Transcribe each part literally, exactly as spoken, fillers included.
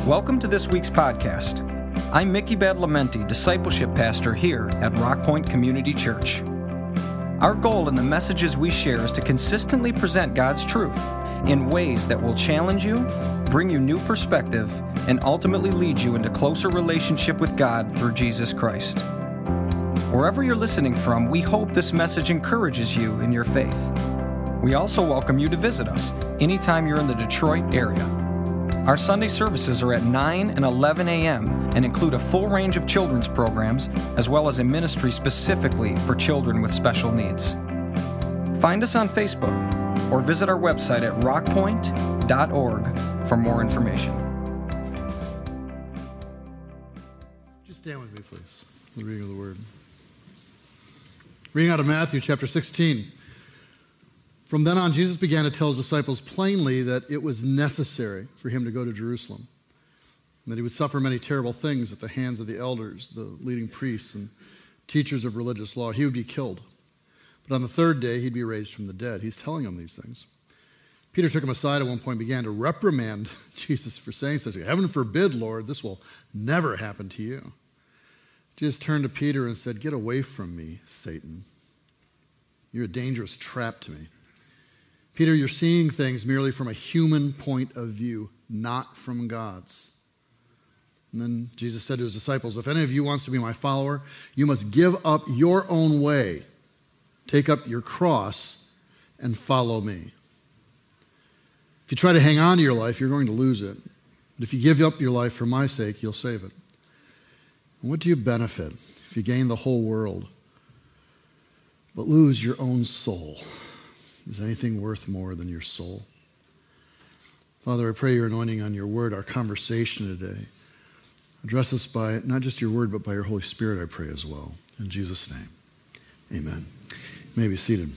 Welcome to this week's podcast. I'm Mickey Badalamenti, Discipleship Pastor here at Rock Point Community Church. Our goal in the messages we share is to consistently present God's truth in ways that will challenge you, bring you new perspective, and ultimately lead you into closer relationship with God through Jesus Christ. Wherever you're listening from, we hope this message encourages you in your faith. We also welcome you to visit us anytime you're in the Detroit area. Our Sunday services are at nine and eleven a.m. and include a full range of children's programs, as well as a ministry specifically for children with special needs. Find us on Facebook or visit our website at rock point dot org for more information. Just stand with me, please. The reading of the Word. Reading out of Matthew chapter sixteen. From then on, Jesus began to tell his disciples plainly that it was necessary for him to go to Jerusalem, and that he would suffer many terrible things at the hands of the elders, the leading priests, and teachers of religious law. He would be killed. But on the third day, he'd be raised from the dead. He's telling them these things. Peter took him aside at one point and began to reprimand Jesus for saying such. Heaven forbid, Lord, this will never happen to you. Jesus turned to Peter and said, "Get away from me, Satan. You're a dangerous trap to me. Peter, you're seeing things merely from a human point of view, not from God's." And then Jesus said to his disciples, "If any of you wants to be my follower, you must give up your own way, take up your cross, and follow me." If you try to hang on to your life, you're going to lose it. But if you give up your life for my sake, you'll save it. And what do you benefit if you gain the whole world, but lose your own soul? Is anything worth more than your soul? Father, I pray your anointing on your word, our conversation today. Address us by not just your word, but by your Holy Spirit, I pray as well. In Jesus' name, amen. You may be seated.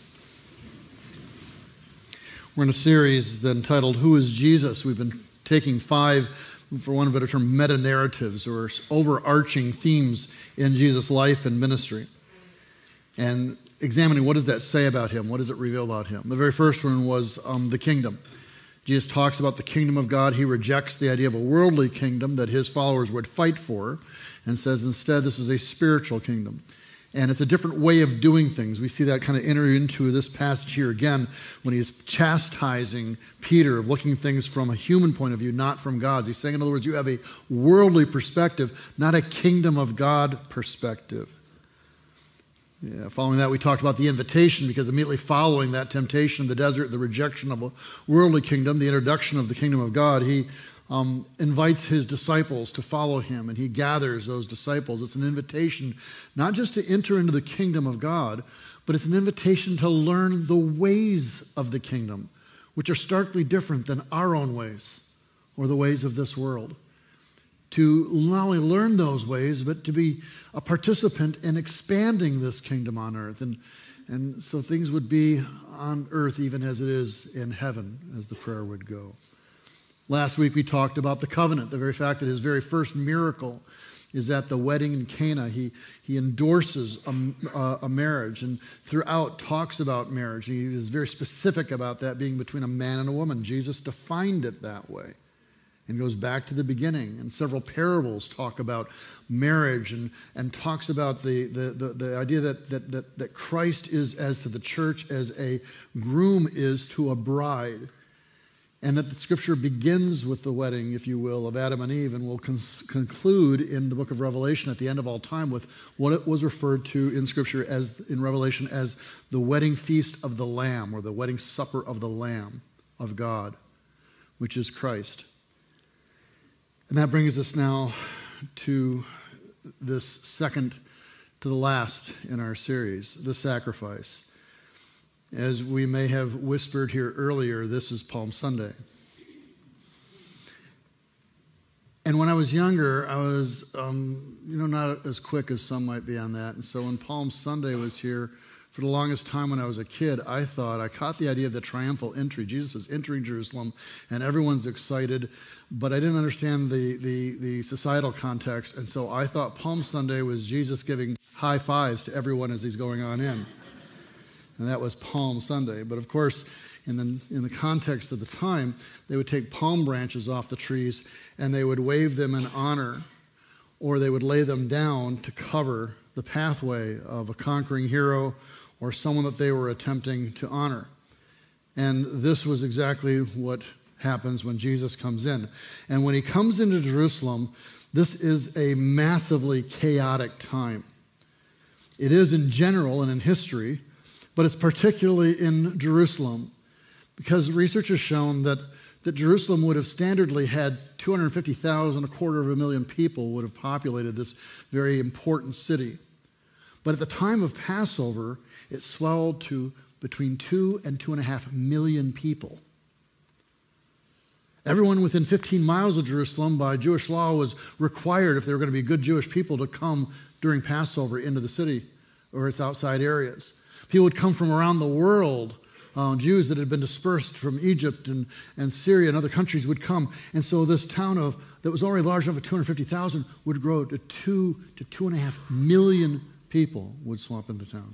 We're in a series then entitled, Who is Jesus? We've been taking five, for one of a better term, meta-narratives or overarching themes in Jesus' life and ministry. And examining what does that say about him? What does it reveal about him? The very first one was um, the kingdom. Jesus talks about the kingdom of God. He rejects the idea of a worldly kingdom that his followers would fight for and says instead this is a spiritual kingdom. And it's a different way of doing things. We see that kind of enter into this passage here again when he's chastising Peter of looking things from a human point of view, not from God's. He's saying, in other words, you have a worldly perspective, not a kingdom of God perspective. Yeah, following that, we talked about the invitation, because immediately following that temptation in the desert, the rejection of a worldly kingdom, the introduction of the kingdom of God, he um, invites his disciples to follow him, and he gathers those disciples. It's an invitation not just to enter into the kingdom of God, but it's an invitation to learn the ways of the kingdom, which are starkly different than our own ways or the ways of this world. To not only learn those ways, but to be a participant in expanding this kingdom on earth. And, and so things would be on earth even as it is in heaven, as the prayer would go. Last week we talked about the covenant, the very fact that his very first miracle is at the wedding in Cana. He, he endorses a, a marriage and throughout talks about marriage. He is very specific about that being between a man and a woman. Jesus defined it that way. And goes back to the beginning. And several parables talk about marriage and, and talks about the, the, the, the idea that, that, that, that Christ is as to the church as a groom is to a bride. And that the scripture begins with the wedding, if you will, of Adam and Eve, and will con- conclude in the book of Revelation at the end of all time with what it was referred to in scripture as in Revelation as the wedding feast of the Lamb, or the wedding supper of the Lamb of God, which is Christ. And that brings us now to this second to the last in our series, the sacrifice. As we may have whispered here earlier, this is Palm Sunday. And when I was younger, I was, um, you know, not as quick as some might be on that. And so when Palm Sunday was here, for the longest time when I was a kid, I thought, I caught the idea of the triumphal entry. Jesus is entering Jerusalem, and everyone's excited, but I didn't understand the, the, the societal context, and so I thought Palm Sunday was Jesus giving high fives to everyone as he's going on in. And that was Palm Sunday. But of course, And then in the context of the time, they would take palm branches off the trees and they would wave them in honor, or they would lay them down to cover the pathway of a conquering hero or someone that they were attempting to honor. And this was exactly what happens when Jesus comes in. And when he comes into Jerusalem, this is a massively chaotic time. It is in general and in history, but it's particularly in Jerusalem, because research has shown that, that Jerusalem would have standardly had two hundred fifty thousand, a quarter of a million people would have populated this very important city. But at the time of Passover, it swelled to between two and two and a half million people. Everyone within fifteen miles of Jerusalem by Jewish law was required, if they were going to be good Jewish people, to come during Passover into the city or its outside areas. People would come from around the world. Uh, Jews that had been dispersed from Egypt and, and Syria and other countries would come. And so this town of that was already large enough at two hundred fifty thousand would grow to two to two and a half million people would swamp into town.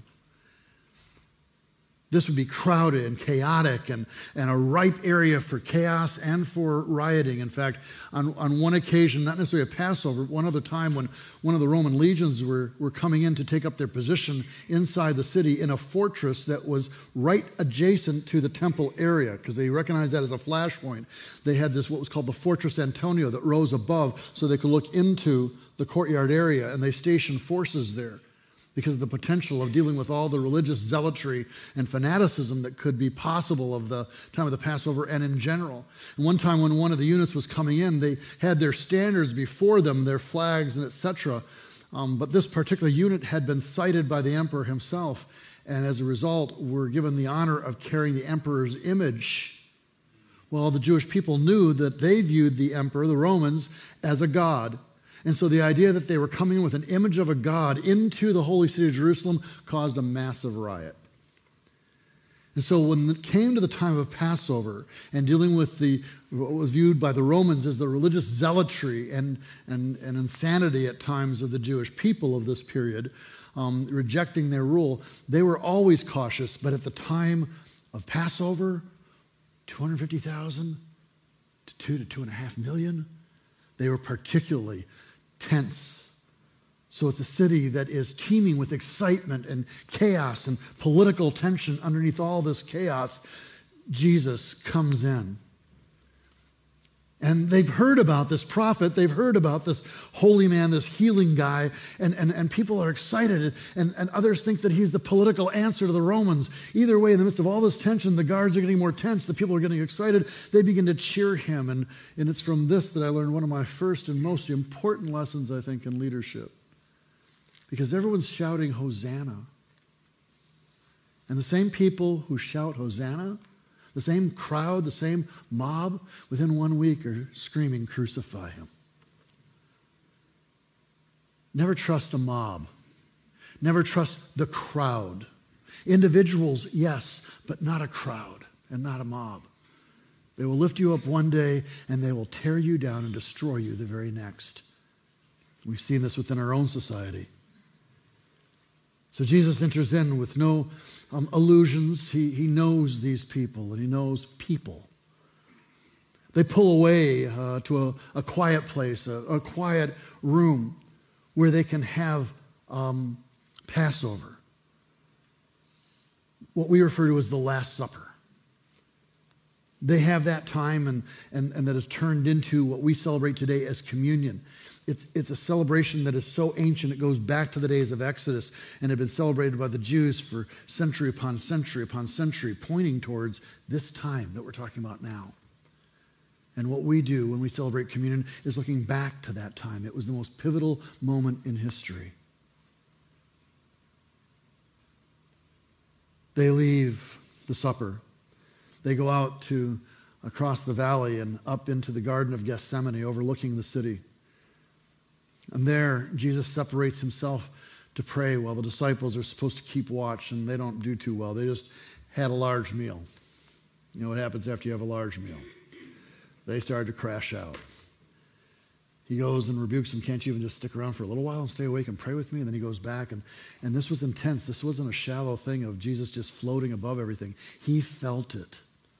This would be crowded and chaotic and, and a ripe area for chaos and for rioting. In fact, on, on one occasion, not necessarily a Passover, one other time when one of the Roman legions were, were coming in to take up their position inside the city in a fortress that was right adjacent to the temple area, because they recognized that as a flashpoint. They had this, what was called the Fortress Antonio, that rose above so they could look into the courtyard area, and they stationed forces there, because of the potential of dealing with all the religious zealotry and fanaticism that could be possible of the time of the Passover and in general. And one time when one of the units was coming in, they had their standards before them, their flags and et cetera. Um, but this particular unit had been cited by the emperor himself, and as a result were given the honor of carrying the emperor's image. Well, the Jewish people knew that they viewed the emperor, the Romans, as a god. And so the idea that they were coming with an image of a god into the holy city of Jerusalem caused a massive riot. And so when it came to the time of Passover and dealing with the what was viewed by the Romans as the religious zealotry and, and, and insanity at times of the Jewish people of this period, um, rejecting their rule, they were always cautious. But at the time of Passover, two hundred fifty thousand to two to two and a half million, they were particularly tense. So it's a city that is teeming with excitement and chaos and political tension. Underneath all this chaos, Jesus comes in. And they've heard about this prophet, they've heard about this holy man, this healing guy, and, and, and people are excited, and, and others think that he's the political answer to the Romans. Either way, in the midst of all this tension, the guards are getting more tense, the people are getting excited, they begin to cheer him. And, and it's from this that I learned one of my first and most important lessons, I think, in leadership. Because everyone's shouting Hosanna. And the same people who shout Hosanna, the same crowd, the same mob, within one week are screaming, crucify him. Never trust a mob. Never trust the crowd. Individuals, yes, but not a crowd and not a mob. They will lift you up one day and they will tear you down and destroy you the very next. We've seen this within our own society. So Jesus enters in with no Um, illusions. He, he knows these people, and he knows people. They pull away uh, to a, a quiet place, a, a quiet room where they can have um, Passover, what we refer to as the Last Supper. They have that time, and, and, and that is turned into what we celebrate today as communion. It's, it's a celebration that is so ancient, it goes back to the days of Exodus and had been celebrated by the Jews for century upon century upon century, pointing towards this time that we're talking about now. And what we do when we celebrate communion is looking back to that time. It was the most pivotal moment in history. They leave the supper. They go out to across the valley and up into the Garden of Gethsemane, overlooking the city. And there, Jesus separates himself to pray while the disciples are supposed to keep watch, and they don't do too well. They just had a large meal. You know what happens after you have a large meal? They started to crash out. He goes and rebukes them, can't you even just stick around for a little while and stay awake and pray with me? And then he goes back, and, and this was intense. This wasn't a shallow thing of Jesus just floating above everything. He felt it.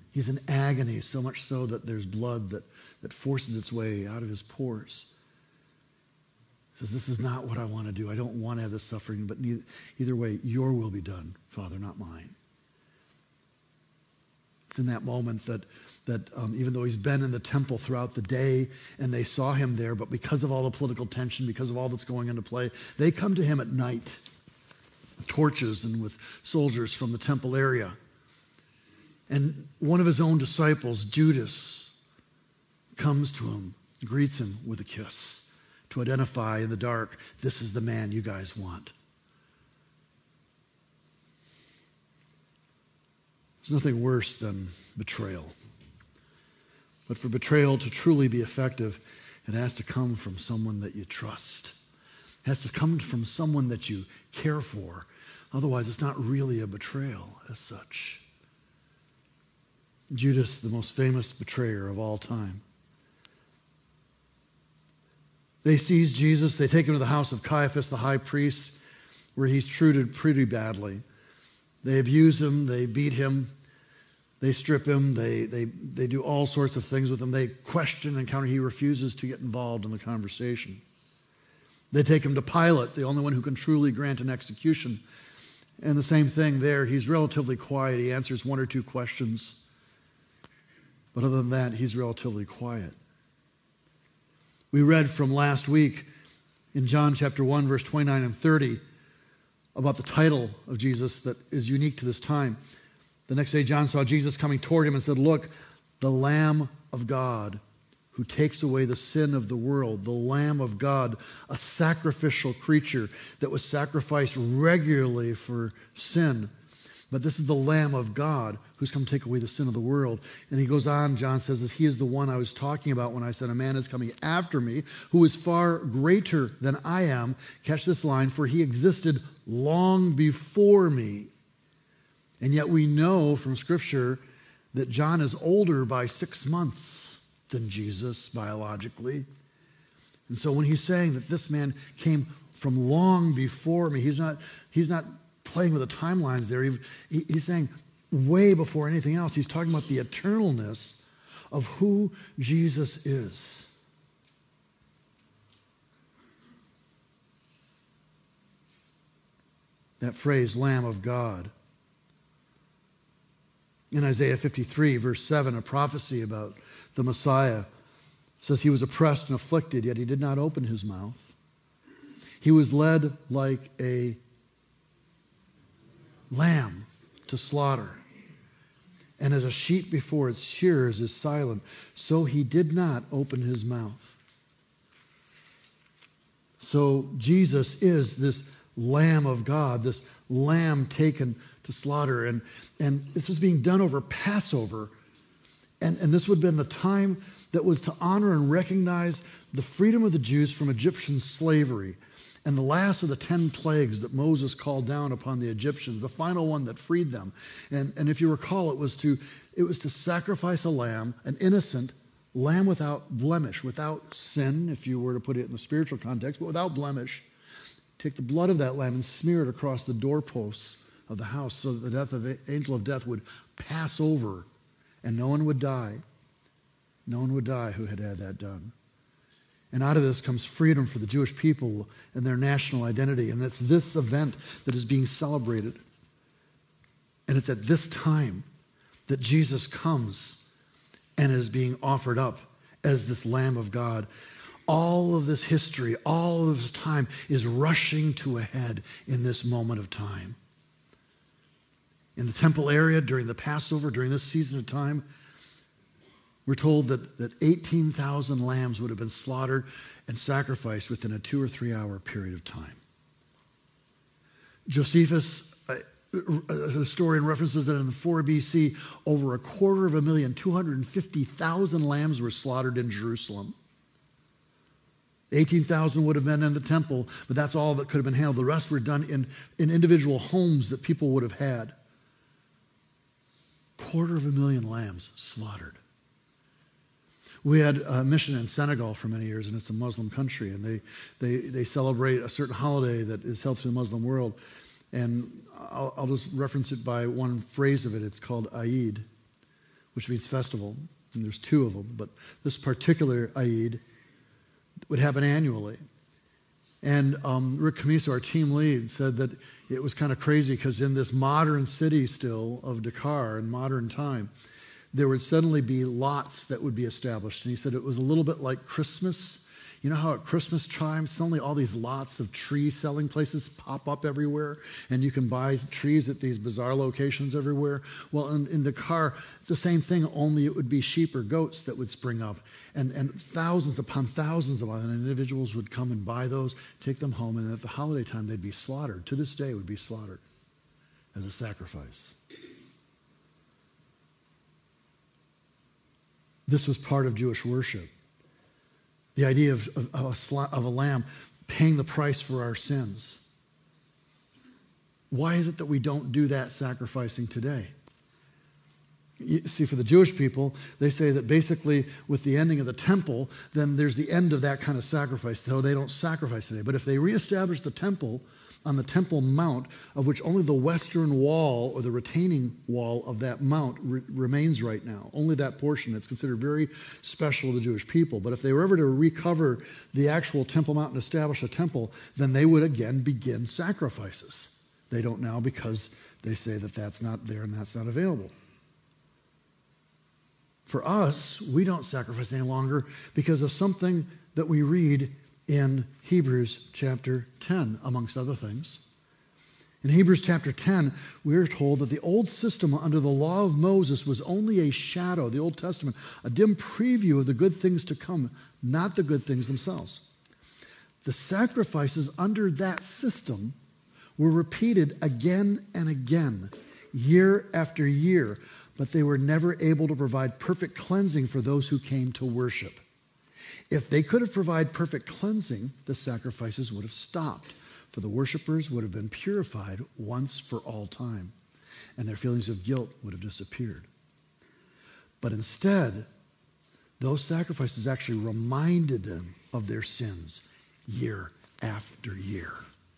He's in agony, so much so that there's blood that, that forces its way out of his pores. He says, this is not what I want to do. I don't want to have this suffering, but neither, either way, your will be done, Father, not mine. It's in that moment that, that um, even though he's been in the temple throughout the day and they saw him there, but because of all the political tension, because of all that's going into play, they come to him at night with torches and with soldiers from the temple area. And one of his own disciples, Judas, comes to him, greets him with a kiss to identify in the dark, this is the man you guys want. There's nothing worse than betrayal. But for betrayal to truly be effective, it has to come from someone that you trust. It has to come from someone that you care for. Otherwise, it's not really a betrayal as such. Judas, the most famous betrayer of all time. They seize Jesus. They take him to the house of Caiaphas, the high priest, where he's treated pretty badly. They abuse him. They beat him. They strip him. They, they, they do all sorts of things with him. They question and counter. He refuses to get involved in the conversation. They take him to Pilate, the only one who can truly grant an execution. And the same thing there. He's relatively quiet. He answers one or two questions. But other than that, he's relatively quiet. We read from last week in John chapter one, verse twenty-nine and thirty, about the title of Jesus that is unique to this time. The next day, John saw Jesus coming toward him and said, look, the Lamb of God who takes away the sin of the world, the Lamb of God, a sacrificial creature that was sacrificed regularly for sin. But this is the Lamb of God who's come to take away the sin of the world. And he goes on, John says, that he is the one I was talking about when I said, a man is coming after me who is far greater than I am. Catch this line, for he existed long before me. And yet we know from Scripture that John is older by six months than Jesus biologically. And so when he's saying that this man came from long before me, he's not, he's not playing with the timelines there. He, he, he's saying way before anything else. He's talking about the eternalness of who Jesus is. That phrase, Lamb of God. In Isaiah fifty-three, verse seven, a prophecy about the Messiah says he was oppressed and afflicted, yet he did not open his mouth. He was led like a lamb to slaughter. And as a sheep before its shearers is silent, so he did not open his mouth. So Jesus is this Lamb of God, this lamb taken to slaughter. And, and this was being done over Passover. And, and this would have been the time that was to honor and recognize the freedom of the Jews from Egyptian slavery. And the last of the ten plagues that Moses called down upon the Egyptians, the final one that freed them. And, and if you recall, it was to it was to sacrifice a lamb, an innocent lamb without blemish, without sin, if you were to put it in the spiritual context, but without blemish. Take the blood of that lamb and smear it across the doorposts of the house so that the death of the angel of death would pass over and no one would die. No one would die who had had that done. And out of this comes freedom for the Jewish people and their national identity. And it's this event that is being celebrated. And it's at this time that Jesus comes and is being offered up as this Lamb of God. All of this history, all of this time is rushing to a head in this moment of time. In the temple area during the Passover, during this season of time, we're told that, that eighteen thousand lambs would have been slaughtered and sacrificed within a two or three hour period of time. Josephus, a historian, references that in the four B C, over a quarter of a million, two hundred fifty thousand lambs were slaughtered in Jerusalem. eighteen thousand would have been in the temple, but that's all that could have been handled. The rest were done in, in individual homes that people would have had. Quarter of a million lambs slaughtered. We had a mission in Senegal for many years, and it's a Muslim country, and they, they, they celebrate a certain holiday that is held through the Muslim world. And I'll, I'll just reference it by one phrase of it. It's called Eid, which means festival, and there's two of them, but this particular Eid would happen annually. And um, Rick Camiso, our team lead, said that it was kind of crazy because in this modern city still of Dakar in modern time, there would suddenly be lots that would be established. And he said it was a little bit like Christmas. You know how at Christmas chimes, suddenly all these lots of tree selling places pop up everywhere, and you can buy trees at these bizarre locations everywhere? Well, in, in Dakar, the same thing, only it would be sheep or goats that would spring up, and, and thousands upon thousands of individuals would come and buy those, take them home, and at the holiday time, they'd be slaughtered. To this day, would be slaughtered as a sacrifice. This was part of Jewish worship. The idea of, of, of, a sla- of a lamb paying the price for our sins. Why is it that we don't do that sacrificing today? You see, for the Jewish people, they say that basically with the ending of the temple, then there's the end of that kind of sacrifice, so they don't sacrifice today. But if they reestablish the temple on the Temple Mount, of which only the western wall or the retaining wall of that mount re- remains right now, only that portion, it's considered very special to the Jewish people. But if they were ever to recover the actual Temple Mount and establish a temple, then they would again begin sacrifices. They don't now because they say that that's not there and that's not available. For us, we don't sacrifice any longer because of something that we read in Hebrews chapter ten, amongst other things. In Hebrews chapter ten, we're told that the old system under the law of Moses was only a shadow, the Old Testament, a dim preview of the good things to come, not the good things themselves. The sacrifices under that system were repeated again and again, year after year, but they were never able to provide perfect cleansing for those who came to worship. If they could have provided perfect cleansing, the sacrifices would have stopped, for the worshipers would have been purified once for all time, and their feelings of guilt would have disappeared. But instead, those sacrifices actually reminded them of their sins year after year.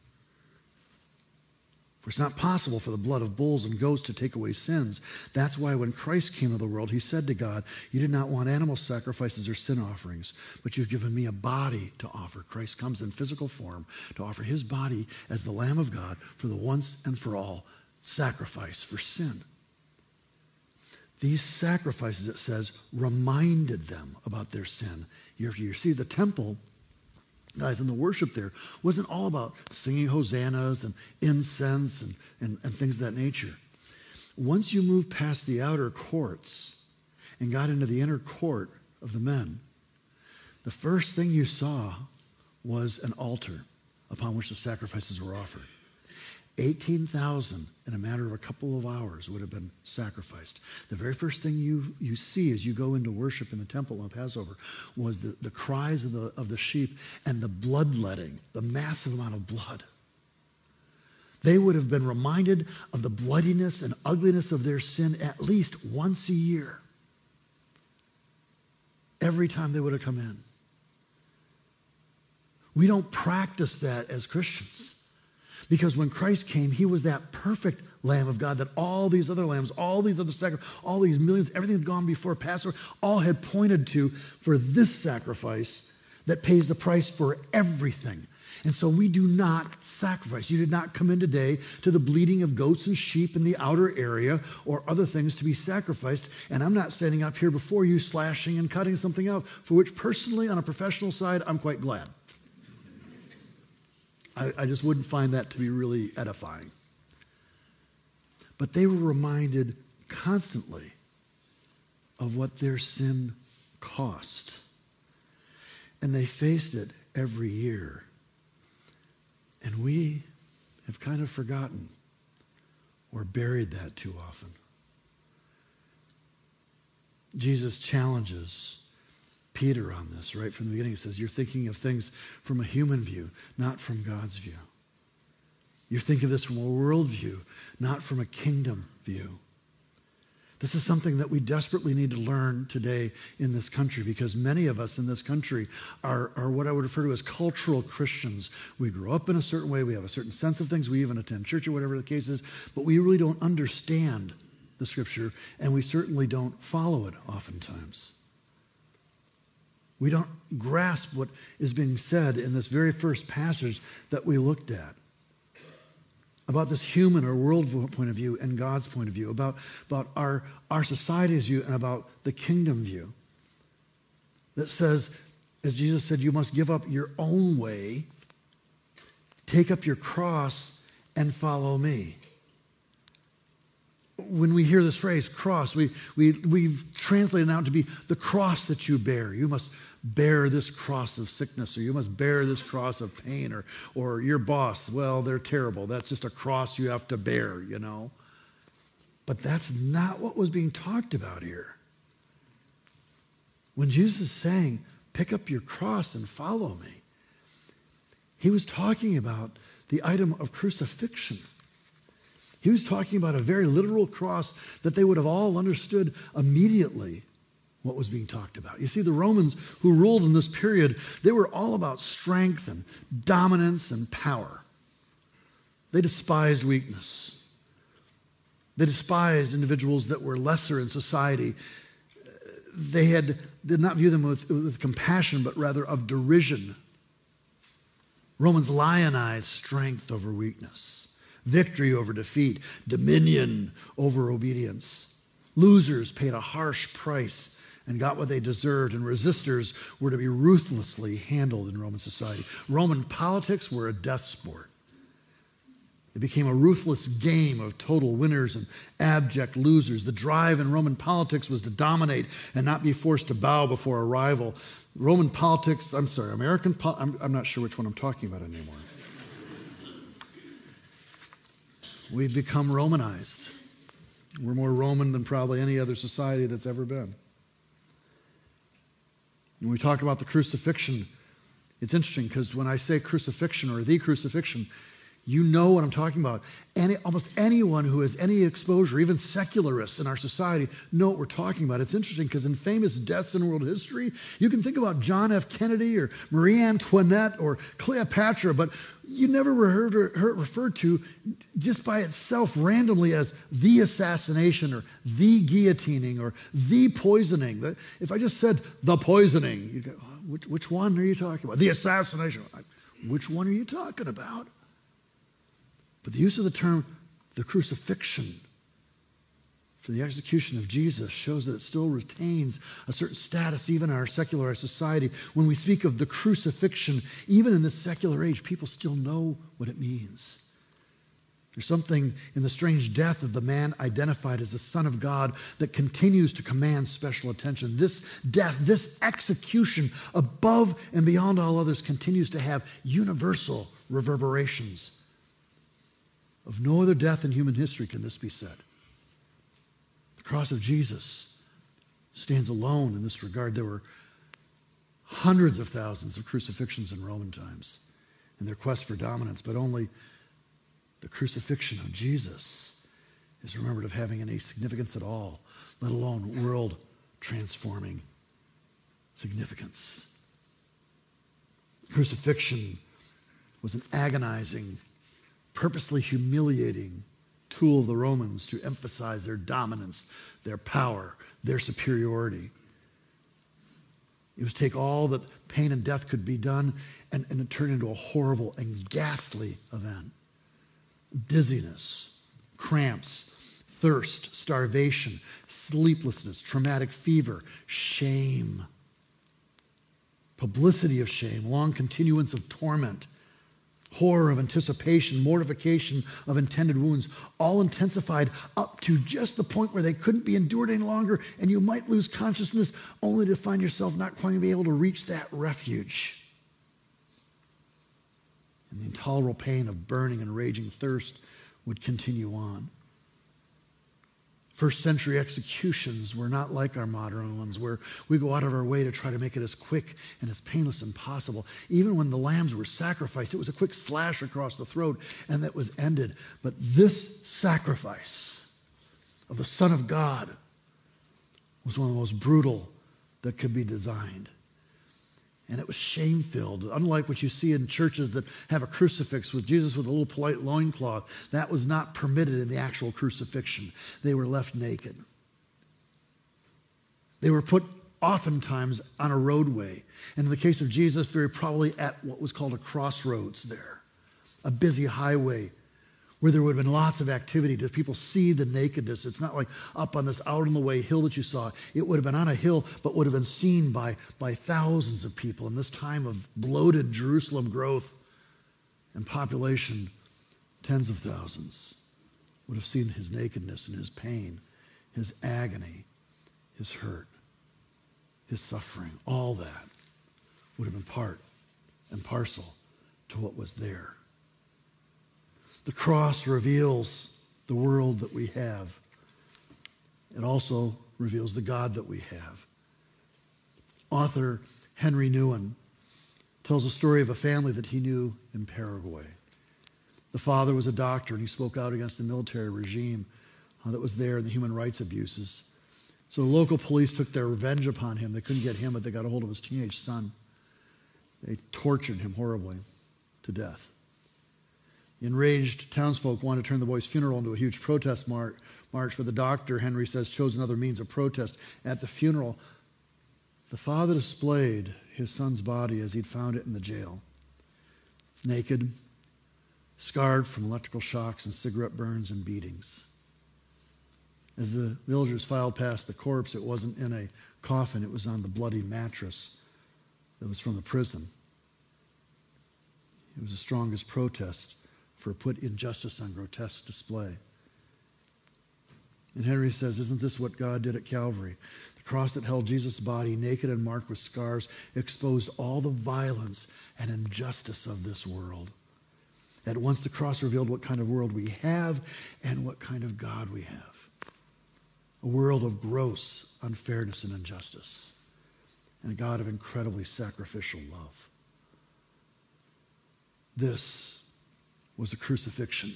For it's not possible for the blood of bulls and goats to take away sins. That's why when Christ came to the world, he said to God, "You did not want animal sacrifices or sin offerings, but you've given me a body to offer." Christ comes in physical form to offer his body as the Lamb of God for the once and for all sacrifice for sin. These sacrifices, it says, reminded them about their sin year after year. See, the temple, guys, and the worship there wasn't all about singing hosannas and incense and, and, and things of that nature. Once you moved past the outer courts and got into the inner court of the men, the first thing you saw was an altar upon which the sacrifices were offered. eighteen thousand in a matter of a couple of hours would have been sacrificed. The very first thing you, you see as you go into worship in the temple on Passover was the, the cries of the, of the sheep and the bloodletting, the massive amount of blood. They would have been reminded of the bloodiness and ugliness of their sin at least once a year. Every time they would have come in. We don't practice that as Christians. Because when Christ came, he was that perfect Lamb of God that all these other lambs, all these other sacrifices, all these millions, everything had gone before Passover, all had pointed to for this sacrifice that pays the price for everything. And so we do not sacrifice. You did not come in today to the bleating of goats and sheep in the outer area or other things to be sacrificed. And I'm not standing up here before you slashing and cutting something out, for which personally, on a professional side, I'm quite glad. I, I just wouldn't find that to be really edifying. But they were reminded constantly of what their sin cost. And they faced it every year. And we have kind of forgotten or buried that too often. Jesus challenges Peter on this right from the beginning. He says, you're thinking of things from a human view, not from God's view. You're thinking of this from a world view, not from a kingdom view. This is something that we desperately need to learn today in this country, because many of us in this country are, are what I would refer to as cultural Christians. We grew up in a certain way. We have a certain sense of things. We even attend church or whatever the case is, but we really don't understand the Scripture, and we certainly don't follow it oftentimes. We don't grasp what is being said in this very first passage that we looked at about this human or world point of view and God's point of view, about, about our, our society's view and about the kingdom view. That says, as Jesus said, you must give up your own way, take up your cross, and follow me. When we hear this phrase, cross, we, we, we've translated it out to be the cross that you bear. You must bear this cross of sickness, or you must bear this cross of pain, or, or your boss, well, they're terrible. That's just a cross you have to bear, you know. But that's not what was being talked about here. When Jesus is saying, pick up your cross and follow me, he was talking about the item of crucifixion. He was talking about a very literal cross that they would have all understood immediately what was being talked about. You see, the Romans who ruled in this period, they were all about strength and dominance and power. They despised weakness. They despised individuals that were lesser in society. They had, did not view them with, with compassion, but rather of derision. Romans lionized strength over weakness, victory over defeat, dominion over obedience. Losers paid a harsh price and got what they deserved, and resistors were to be ruthlessly handled in Roman society. Roman politics were a death sport. It became a ruthless game of total winners and abject losers. The drive in Roman politics was to dominate and not be forced to bow before a rival. Roman politics, I'm sorry, American politics, I'm, I'm not sure which one I'm talking about anymore. We've become Romanized. We're more Roman than probably any other society that's ever been. When we talk about the crucifixion, it's interesting because when I say crucifixion or the crucifixion, you know what I'm talking about. Any, almost anyone who has any exposure, even secularists in our society, know what we're talking about. It's interesting because in famous deaths in world history, you can think about John F. Kennedy or Marie Antoinette or Cleopatra, but you never heard, heard referred to just by itself randomly as the assassination or the guillotining or the poisoning. If I just said the poisoning, you'd go, which, which one are you talking about? The assassination. Which one are you talking about? But the use of the term the crucifixion for the execution of Jesus shows that it still retains a certain status even in our secularized society. When we speak of the crucifixion, even in this secular age, people still know what it means. There's something in the strange death of the man identified as the Son of God that continues to command special attention. This death, this execution above and beyond all others continues to have universal reverberations. Of no other death in human history can this be said. The cross of Jesus stands alone in this regard. There were hundreds of thousands of crucifixions in Roman times in their quest for dominance, but only the crucifixion of Jesus is remembered of having any significance at all, let alone world-transforming significance. Crucifixion was an agonizing, purposely humiliating tool of the Romans to emphasize their dominance, their power, their superiority. It was take all that pain and death could be done and, and it turned into a horrible and ghastly event. Dizziness, cramps, thirst, starvation, sleeplessness, traumatic fever, shame, publicity of shame, long continuance of torment, horror of anticipation, mortification of intended wounds, all intensified up to just the point where they couldn't be endured any longer, and you might lose consciousness only to find yourself not quite be able to reach that refuge. And the intolerable pain of burning and raging thirst would continue on. First century executions were not like our modern ones, where we go out of our way to try to make it as quick and as painless as possible. Even when the lambs were sacrificed, it was a quick slash across the throat, and that was ended. But this sacrifice of the Son of God was one of the most brutal that could be designed. And it was shame-filled, unlike what you see in churches that have a crucifix with Jesus with a little polite loincloth. That was not permitted in the actual crucifixion. They were left naked. They were put oftentimes on a roadway. And in the case of Jesus, very probably at what was called a crossroads there, a busy highway where there would have been lots of activity. Does people see the nakedness? It's not like up on this out-on-the-way hill that you saw. It would have been on a hill, but would have been seen by, by thousands of people in this time of bloated Jerusalem growth and population. Tens of thousands would have seen his nakedness and his pain, his agony, his hurt, his suffering. All that would have been part and parcel to what was there. The cross reveals the world that we have. It also reveals the God that we have. Author Henry Nouwen tells a story of a family that he knew in Paraguay. The father was a doctor, and he spoke out against the military regime uh, that was there and the human rights abuses. So the local police took their revenge upon him. They couldn't get him, but they got a hold of his teenage son. They tortured him horribly to death. The enraged townsfolk wanted to turn the boy's funeral into a huge protest mar- march, but the doctor, Henry says, chose another means of protest. At the funeral, the father displayed his son's body as he'd found it in the jail. Naked, scarred from electrical shocks and cigarette burns and beatings. As the villagers filed past the corpse, it wasn't in a coffin, it was on the bloody mattress that was from the prison. It was the strongest protest for put injustice on grotesque display. And Henry says, isn't this what God did at Calvary? The cross that held Jesus' body, naked and marked with scars, exposed all the violence and injustice of this world. At once the cross revealed what kind of world we have and what kind of God we have. A world of gross unfairness and injustice, and a God of incredibly sacrificial love. This was the crucifixion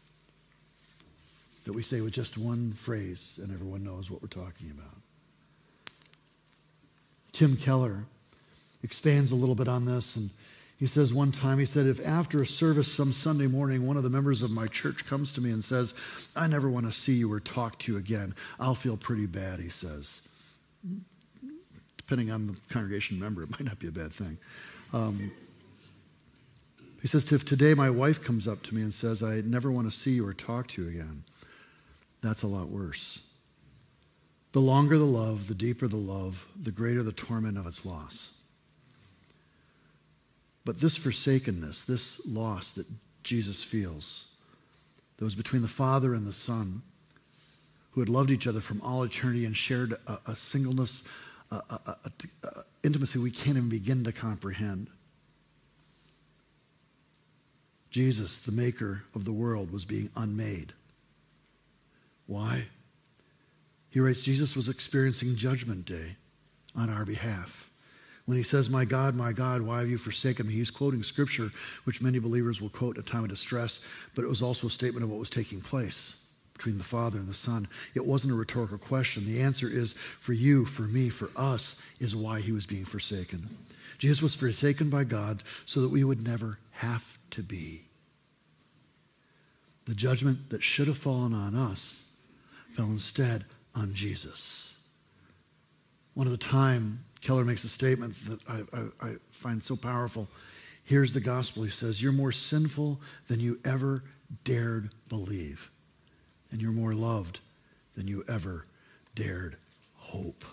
that we say with just one phrase, and everyone knows what we're talking about. Tim Keller expands a little bit on this, and he says one time, he said, if after a service some Sunday morning, one of the members of my church comes to me and says, I never want to see you or talk to you again, I'll feel pretty bad, he says. Depending on the congregation member, it might not be a bad thing. Um, He says, if today my wife comes up to me and says, I never want to see you or talk to you again, that's a lot worse. The longer the love, the deeper the love, the greater the torment of its loss. But this forsakenness, this loss that Jesus feels, that was between the Father and the Son, who had loved each other from all eternity and shared a, a singleness, a, a, a, a intimacy we can't even begin to comprehend. Jesus, the maker of the world, was being unmade. Why? He writes, Jesus was experiencing judgment day on our behalf. When he says, my God, my God, why have you forsaken me? He's quoting scripture, which many believers will quote at a time of distress, but it was also a statement of what was taking place between the Father and the Son. It wasn't a rhetorical question. The answer is, for you, for me, for us, is why he was being forsaken. Jesus was forsaken by God so that we would never have to be. The judgment that should have fallen on us fell instead on Jesus. One of the time, Keller makes a statement that I, I, I find so powerful. Here's the gospel. He says, you're more sinful than you ever dared believe, and you're more loved than you ever dared hope.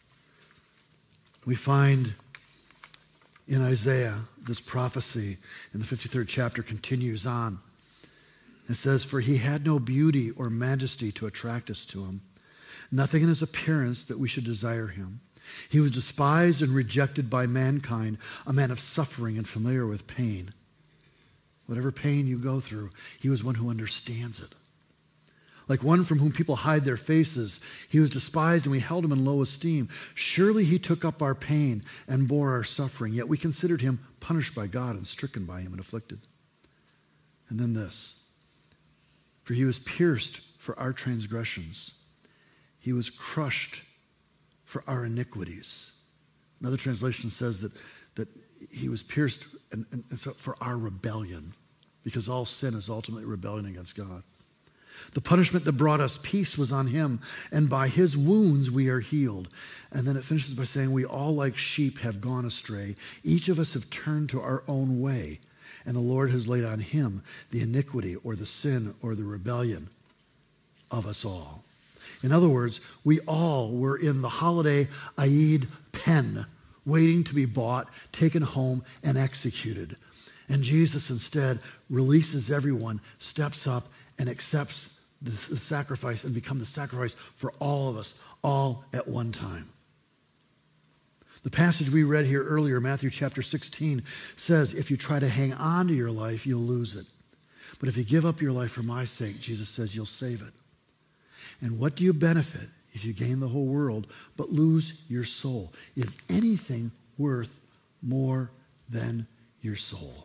We find in Isaiah, this prophecy in the fifty-third chapter continues on. It says, for he had no beauty or majesty to attract us to him, nothing in his appearance that we should desire him. He was despised and rejected by mankind, a man of suffering and familiar with pain. Whatever pain you go through, he was one who understands it. Like one from whom people hide their faces, he was despised and we held him in low esteem. Surely he took up our pain and bore our suffering, yet we considered him punished by God and stricken by him and afflicted. And then this, for he was pierced for our transgressions. He was crushed for our iniquities. Another translation says that that he was pierced and, and, and so for our rebellion, because all sin is ultimately rebellion against God. The punishment that brought us peace was on him, and by his wounds we are healed. And then it finishes by saying, we all like sheep have gone astray. Each of us have turned to our own way, and the Lord has laid on him the iniquity or the sin or the rebellion of us all. In other words, we all were in the holiday Eid pen, waiting to be bought, taken home, and executed. And Jesus instead releases everyone, steps up, and accepts the, the sacrifice and become the sacrifice for all of us, all at one time. The passage we read here earlier, Matthew chapter sixteen, says, if you try to hang on to your life, you'll lose it. But if you give up your life for my sake, Jesus says, you'll save it. And what do you benefit if you gain the whole world but lose your soul? Is anything worth more than your soul?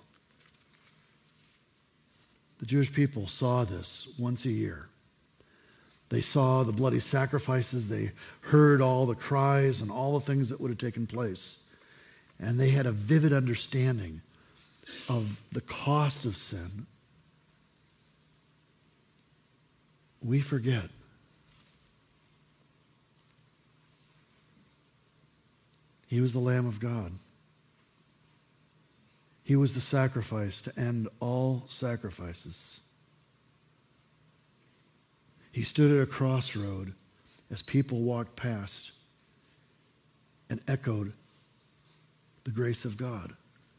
The Jewish people saw this once a year. They saw the bloody sacrifices. They heard all the cries and all the things that would have taken place. And they had a vivid understanding of the cost of sin. We forget. He was the Lamb of God. He was the sacrifice to end all sacrifices. He stood at a crossroad as people walked past and echoed the grace of God.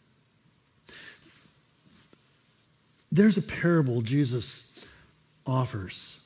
There's a parable Jesus offers.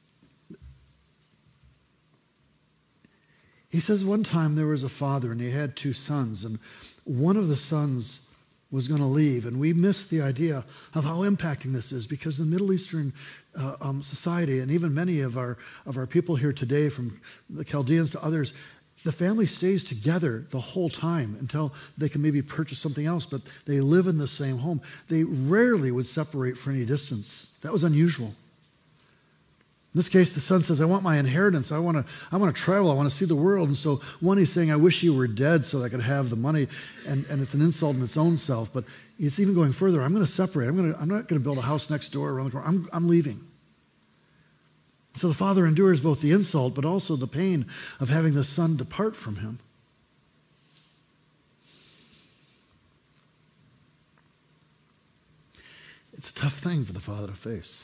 He says one time there was a father and he had two sons, and one of the sons was going to leave. And we missed the idea of how impacting this is, because the Middle Eastern uh, um, society, and even many of our of our people here today, from the Chaldeans to others, the family stays together the whole time until they can maybe purchase something else, but they live in the same home. They rarely would separate for any distance. That was unusual. In this case, the son says, I want my inheritance. I want to I want to travel. I want to see the world. And so one, he's saying, I wish you were dead so that I could have the money. And, and it's an insult in its own self. But it's even going further. I'm going to separate. I'm, going to, I'm not going to build a house next door around the corner. I'm, I'm leaving. So the father endures both the insult, but also the pain of having the son depart from him. It's a tough thing for the father to face.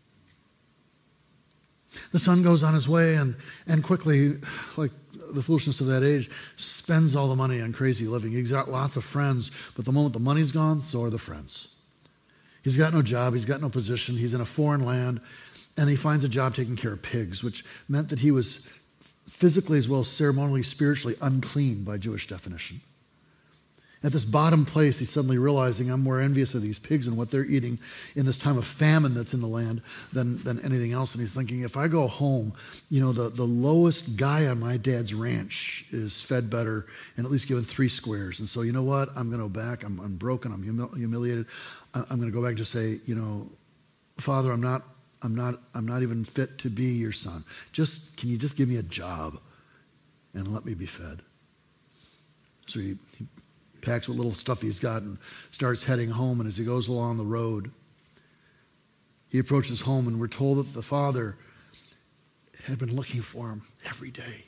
The son goes on his way and, and quickly, like the foolishness of that age, spends all the money on crazy living. He's got lots of friends, but the moment the money's gone, so are the friends. He's got no job. He's got no position. He's in a foreign land, and he finds a job taking care of pigs, which meant that he was physically as well as ceremonially, spiritually unclean by Jewish definition. At this bottom place, he's suddenly realizing, I'm more envious of these pigs and what they're eating in this time of famine that's in the land than, than anything else. And he's thinking, if I go home, you know, the, the lowest guy on my dad's ranch is fed better and at least given three squares. And so, you know what? I'm going to go back. I'm, I'm broken. I'm humil- humiliated. I'm going to go back and just say, you know, Father, I'm not, I'm not, I'm not even fit to be your son. Just, can you just give me a job and let me be fed? So he, he packs what little stuff he's got and starts heading home. And as he goes along the road, he approaches home, and we're told that the father had been looking for him every day.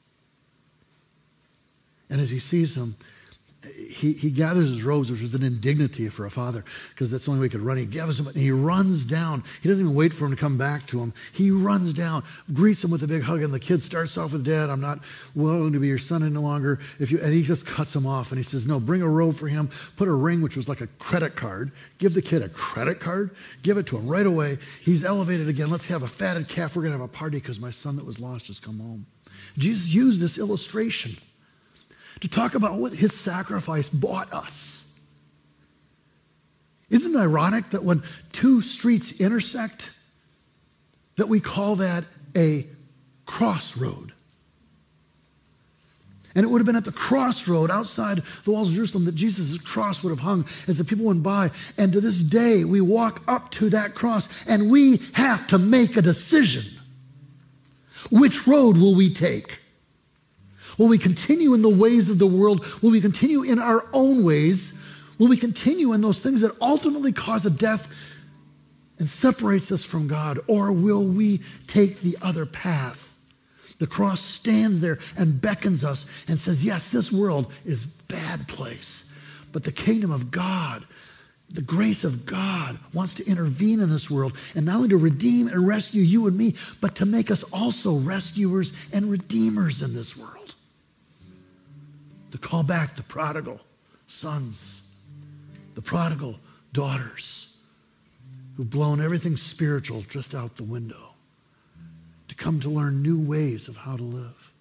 And as he sees him, he, he gathers his robes, which is an indignity for a father, because that's the only way he could run. He gathers them and he runs down. He doesn't even wait for him to come back to him. He runs down, greets him with a big hug, and the kid starts off with, Dad, I'm not willing to be your son any longer. If you, and he just cuts him off, and he says, no, bring a robe for him, put a ring, which was like a credit card. Give the kid a credit card. Give it to him right away. He's elevated again. Let's have a fatted calf. We're going to have a party because my son that was lost has come home. Jesus used this illustration to talk about what his sacrifice bought us. Isn't it ironic that when two streets intersect, that we call that a crossroad? And it would have been at the crossroad outside the walls of Jerusalem that Jesus' cross would have hung as the people went by. And to this day, we walk up to that cross and we have to make a decision. Which road will we take? Will we continue in the ways of the world? Will we continue in our own ways? Will we continue in those things that ultimately cause a death and separates us from God? Or will we take the other path? The cross stands there and beckons us and says, yes, this world is a bad place, but the kingdom of God, the grace of God wants to intervene in this world, and not only to redeem and rescue you and me, but to make us also rescuers and redeemers in this world. To call back the prodigal sons, the prodigal daughters who've blown everything spiritual just out the window, to come to learn new ways of how to live.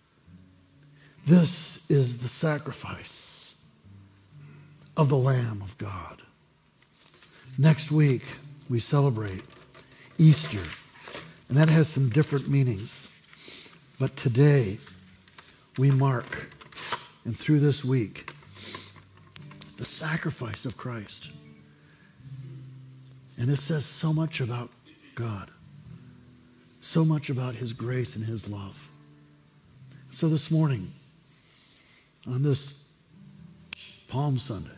This is the sacrifice of the Lamb of God. Next week, we celebrate Easter, and that has some different meanings. But today, we mark, and through this week, the sacrifice of Christ. And this says so much about God, so much about his grace and his love. So this morning, on this Palm Sunday,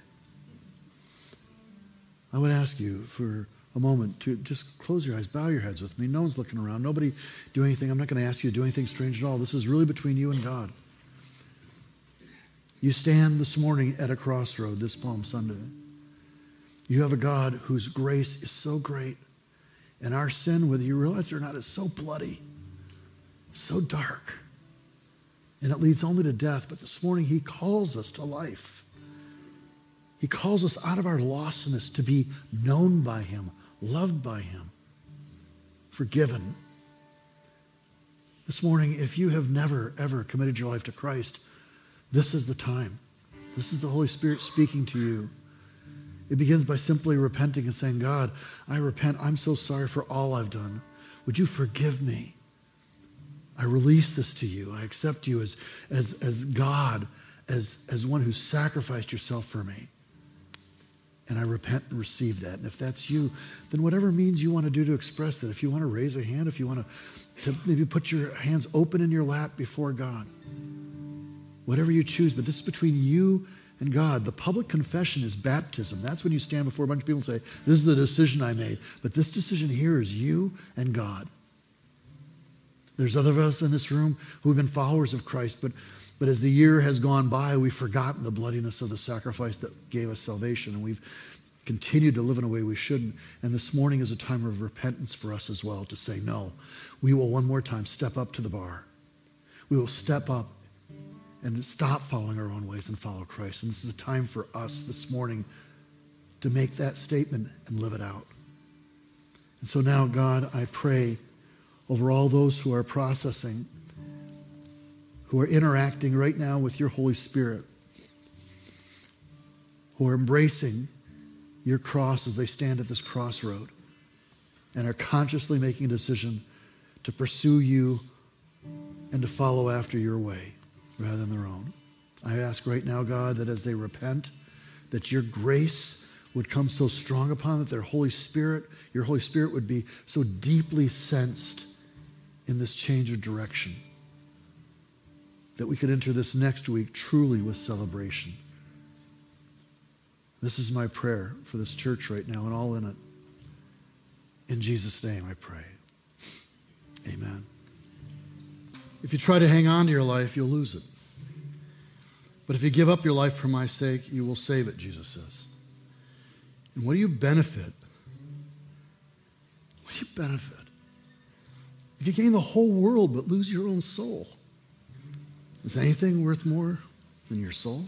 I would ask you for a moment to just close your eyes, bow your heads with me. No one's looking around. Nobody do anything. I'm not going to ask you to do anything strange at all. This is really between you and God. You stand this morning at a crossroad this Palm Sunday. You have a God whose grace is so great, and our sin, whether you realize it or not, is so bloody, so dark, and it leads only to death. But this morning, he calls us to life. He calls us out of our lostness to be known by him, loved by him, forgiven. This morning, if you have never, ever committed your life to Christ, this is the time. This is the Holy Spirit speaking to you. It begins by simply repenting and saying, God, I repent. I'm so sorry for all I've done. Would you forgive me? I release this to you. I accept you as, as, as God, as, as one who sacrificed yourself for me. And I repent and receive that. And if that's you, then whatever means you want to do to express that, if you want to raise a hand, if you want to, to maybe put your hands open in your lap before God, whatever you choose, but this is between you and God. The public confession is baptism. That's when you stand before a bunch of people and say, this is the decision I made. But this decision here is you and God. There's other of us in this room who have been followers of Christ, but But as the year has gone by, we've forgotten the bloodiness of the sacrifice that gave us salvation, and we've continued to live in a way we shouldn't. And this morning is a time of repentance for us as well, to say, no, we will one more time step up to the bar. We will step up and stop following our own ways and follow Christ. And this is a time for us this morning to make that statement and live it out. And so now, God, I pray over all those who are processing, who are interacting right now with your Holy Spirit, who are embracing your cross as they stand at this crossroad and are consciously making a decision to pursue you and to follow after your way rather than their own. I ask right now, God, that as they repent, that your grace would come so strong upon them, that their Holy Spirit, your Holy Spirit would be so deeply sensed in this change of direction, that we could enter this next week truly with celebration. This is my prayer for this church right now and all in it. In Jesus' name I pray. Amen. If you try to hang on to your life, you'll lose it. But if you give up your life for my sake, you will save it, Jesus says. And what do you benefit? What do you benefit if you gain the whole world but lose your own soul? Is anything worth more than your soul?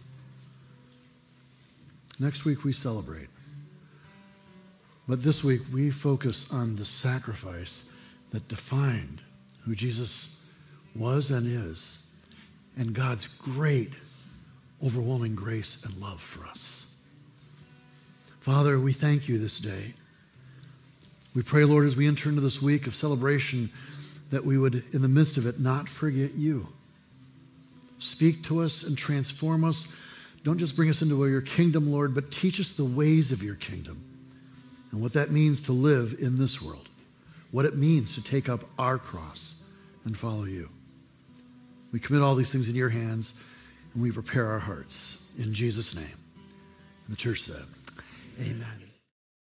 Next week we celebrate. But this week we focus on the sacrifice that defined who Jesus was and is, and God's great, overwhelming grace and love for us. Father, we thank you this day. We pray, Lord, as we enter into this week of celebration, that we would, in the midst of it, not forget you. Speak to us and transform us. Don't just bring us into your kingdom, Lord, but teach us the ways of your kingdom and what that means to live in this world, what it means to take up our cross and follow you. We commit all these things in your hands, and we prepare our hearts. In Jesus' name. And the church said, amen.